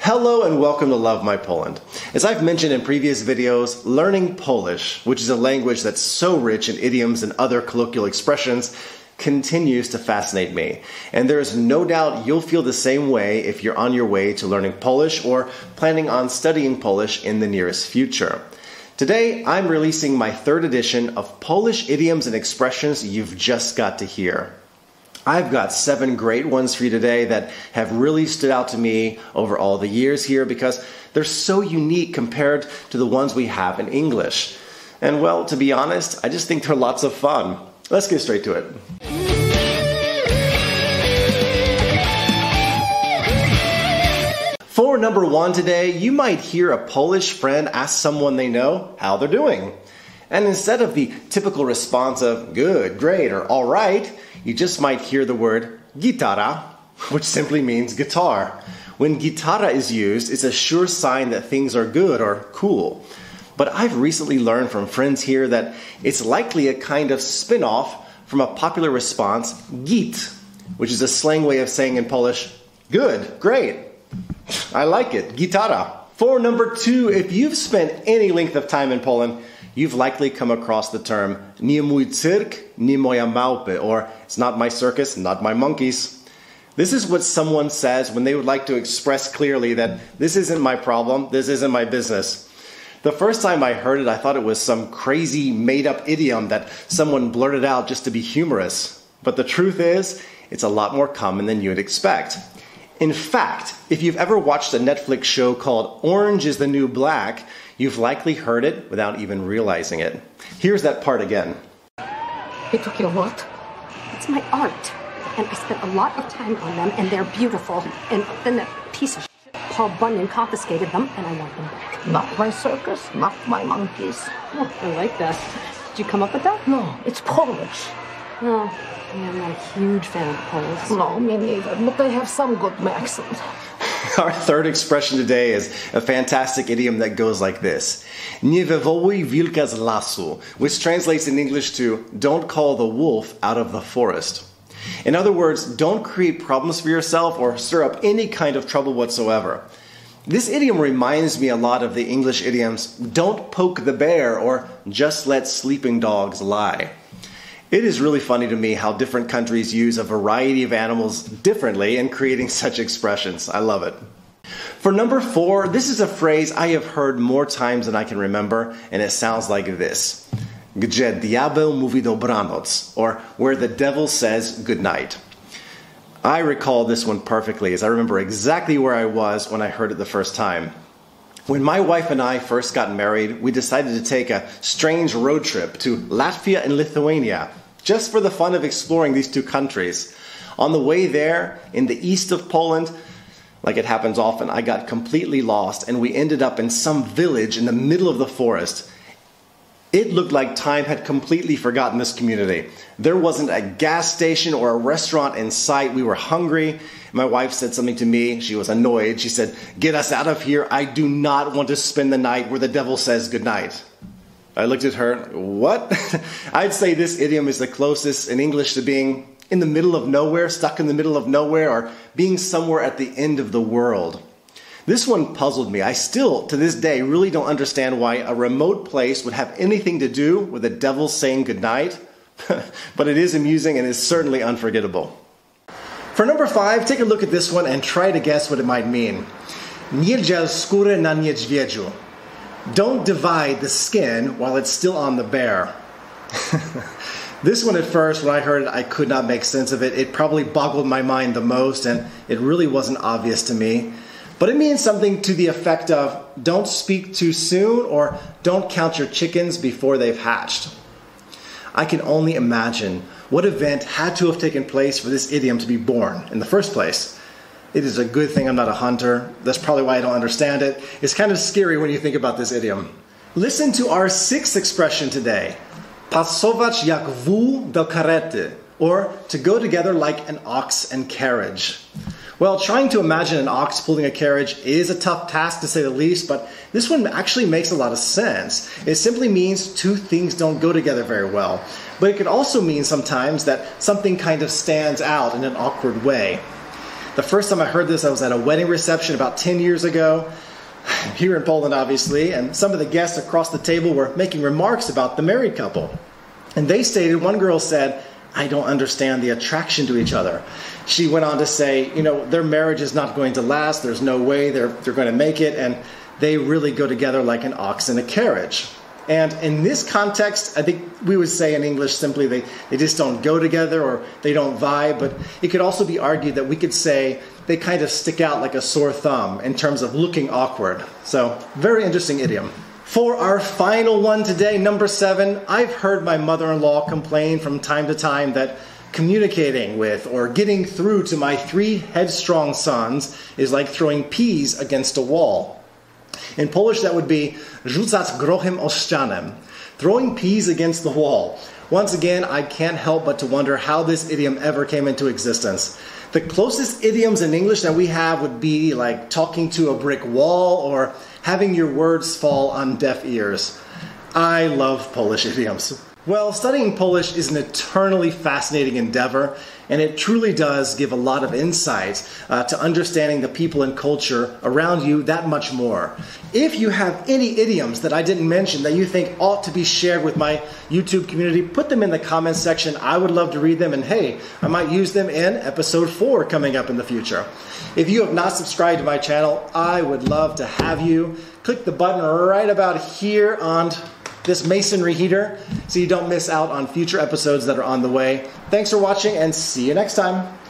Hello and welcome to Love My Poland. As I've mentioned in previous videos, learning Polish, which is a language that's so rich in idioms and other colloquial expressions, continues to fascinate me. And there is no doubt you'll feel the same way if you're on your way to learning Polish or planning on studying Polish in the nearest future. Today, I'm releasing my third edition of Polish idioms and expressions you've just got to hear. I've got 7 great ones for you today that have really stood out to me over all the years here because they're so unique compared to the ones we have in English. And well, to be honest, I just think they're lots of fun. Let's get straight to it. For number 1 today, you might hear a Polish friend ask someone they know how they're doing. And instead of the typical response of good, great, or all right, you just might hear the word gitara, which simply means guitar. When gitara is used, it's a sure sign that things are good or cool. But I've recently learned from friends here that it's likely a kind of spin-off from a popular response, git, which is a slang way of saying in Polish, good, great. I like it, gitara. For number 2, if you've spent any length of time in Poland, you've likely come across the term nie mój cyrk, nie moja małpy, or it's not my circus, not my monkeys. This is what someone says when they would like to express clearly that this isn't my problem, this isn't my business. The first time I heard it, I thought it was some crazy made-up idiom that someone blurted out just to be humorous. But the truth is, it's a lot more common than you'd expect. In fact, if you've ever watched a Netflix show called Orange is the New Black, you've likely heard it without even realizing it. Here's that part again. They took your what? It's my art. And I spent a lot of time on them, and they're beautiful. And then that piece of shit, Paul Bunyan, confiscated them, and I want them back. Not my circus, not my monkeys. Oh, I like that. Did you come up with that? No, it's Polish. No, I'm not a huge fan of Polish. No, me neither, but they have some good accent. Our third expression today is a fantastic idiom that goes like this. Nie wywołuj wilka z lasu, which translates in English to don't call the wolf out of the forest. In other words, don't create problems for yourself or stir up any kind of trouble whatsoever. This idiom reminds me a lot of the English idioms, don't poke the bear or just let sleeping dogs lie. It is really funny to me how different countries use a variety of animals differently in creating such expressions. I love it. For number 4, this is a phrase I have heard more times than I can remember, and it sounds like this. Gdzie diabeł mówi dobranoc, or where the devil says good night. I recall this one perfectly, as I remember exactly where I was when I heard it the first time. When my wife and I first got married, we decided to take a strange road trip to Latvia and Lithuania, just for the fun of exploring these 2 countries. On the way there, in the east of Poland, like it happens often, I got completely lost and we ended up in some village in the middle of the forest. It looked like time had completely forgotten this community. There wasn't a gas station or a restaurant in sight. We were hungry. My wife said something to me. She was annoyed. She said, "Get us out of here. I do not want to spend the night where the devil says goodnight." I looked at her. What? I'd say this idiom is the closest in English to being in the middle of nowhere, stuck in the middle of nowhere, or being somewhere at the end of the world. This one puzzled me. I still, to this day, really don't understand why a remote place would have anything to do with the devil saying goodnight. But it is amusing and is certainly unforgettable. For number 5, take a look at this one and try to guess what it might mean. Nie dziel skóry na niedźwiedziu. Don't divide the skin while it's still on the bear. This one at first, when I heard it, I could not make sense of it. It probably boggled my mind the most, and it really wasn't obvious to me. But it means something to the effect of, don't speak too soon, or don't count your chickens before they've hatched. I can only imagine what event had to have taken place for this idiom to be born in the first place. It is a good thing I'm not a hunter. That's probably why I don't understand it. It's kind of scary when you think about this idiom. Listen to our 6th expression today. Pasować jak wół do karety, or to go together like an ox and carriage. Well, trying to imagine an ox pulling a carriage is a tough task to say the least, but this one actually makes a lot of sense. It simply means 2 things don't go together very well. But it could also mean sometimes that something kind of stands out in an awkward way. The first time I heard this, I was at a wedding reception about 10 years ago, here in Poland, obviously, and some of the guests across the table were making remarks about the married couple. And they stated, one girl said, "I don't understand the attraction to each other." She went on to say, their marriage is not going to last. There's no way they're going to make it. And they really go together like an ox and a carriage. And in this context, I think we would say in English simply they just don't go together or they don't vibe. But it could also be argued that we could say they kind of stick out like a sore thumb in terms of looking awkward. So, very interesting idiom. For our final one today, number 7, I've heard my mother-in-law complain from time to time that communicating with or getting through to my 3 headstrong sons is like throwing peas against a wall. In Polish, that would be rzucać grochem o ścianę, throwing peas against the wall. Once again, I can't help but to wonder how this idiom ever came into existence. The closest idioms in English that we have would be like talking to a brick wall or having your words fall on deaf ears. I love Polish idioms. Well, studying Polish is an eternally fascinating endeavor, and it truly does give a lot of insight to understanding the people and culture around you that much more. If you have any idioms that I didn't mention that you think ought to be shared with my YouTube community, put them in the comments section. I would love to read them, and hey, I might use them in episode 4 coming up in the future. If you have not subscribed to my channel, I would love to have you. Click the button right about here on this masonry heater so you don't miss out on future episodes that are on the way. Thanks for watching and see you next time.